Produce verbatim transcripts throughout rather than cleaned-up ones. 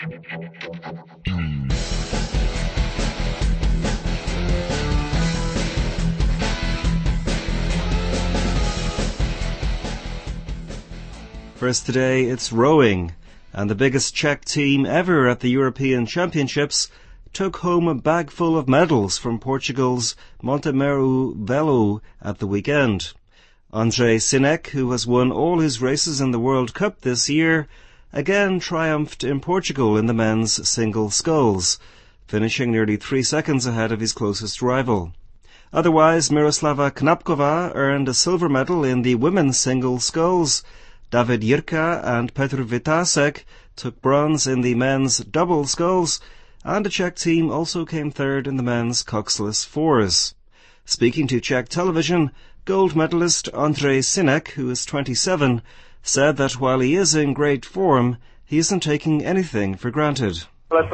First today, it's rowing, and the biggest Czech team ever at the European Championships took home a bag full of medals from Portugal's Montemeru Velo at the weekend. Ondřej Synek, who has won all his races in the World Cup this year, again triumphed in Portugal in the men's single sculls, finishing nearly three seconds ahead of his closest rival. Otherwise, Miroslava Knapkova earned a silver medal in the women's single sculls. David Jirka and Petr Vitasek took bronze in the men's double sculls, and the Czech team also came third in the men's coxless fours. Speaking to Czech television, gold medalist Ondřej Synek, who is twenty-seven, said that while he is in great form, he isn't taking anything for granted.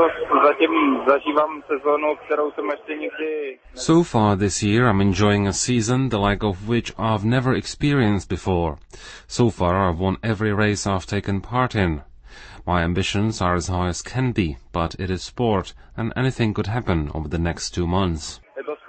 So far this year I'm enjoying a season the like of which I've never experienced before. So far I've won every race I've taken part in. My ambitions are as high as can be, but it is sport and anything could happen over the next two months.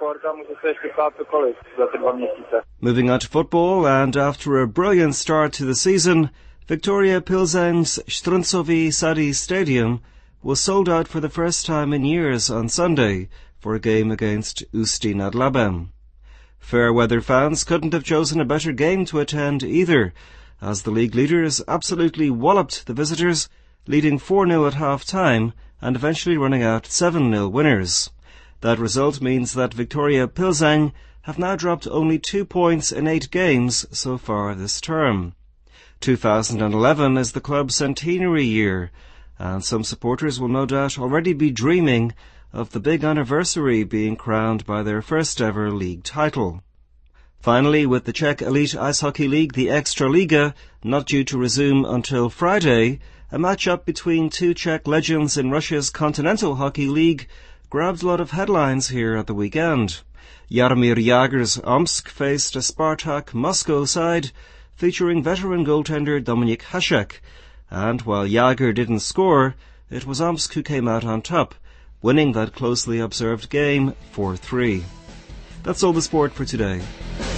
Moving on to football, and after a brilliant start to the season, Victoria Pilsen's Struncovi Sadi Stadium was sold out for the first time in years on Sunday for a game against Ústí nad Labem. Fair weather fans couldn't have chosen a better game to attend either, as the league leaders absolutely walloped the visitors, leading four nil at half-time and eventually running out seven nil winners. That result means that Victoria Pilsen have now dropped only two points in eight games so far this term. two thousand eleven is the club's centenary year, and some supporters will no doubt already be dreaming of the big anniversary being crowned by their first ever league title. Finally, with the Czech Elite Ice Hockey League, the Extraliga, not due to resume until Friday, a match-up between two Czech legends in Russia's Continental Hockey League grabbed a lot of headlines here at the weekend. Jaromír Jágr's Omsk faced a Spartak Moscow side featuring veteran goaltender Dominik Hasek, and while Jágr didn't score, it was Omsk who came out on top, winning that closely observed game four three. That's all the sport for today.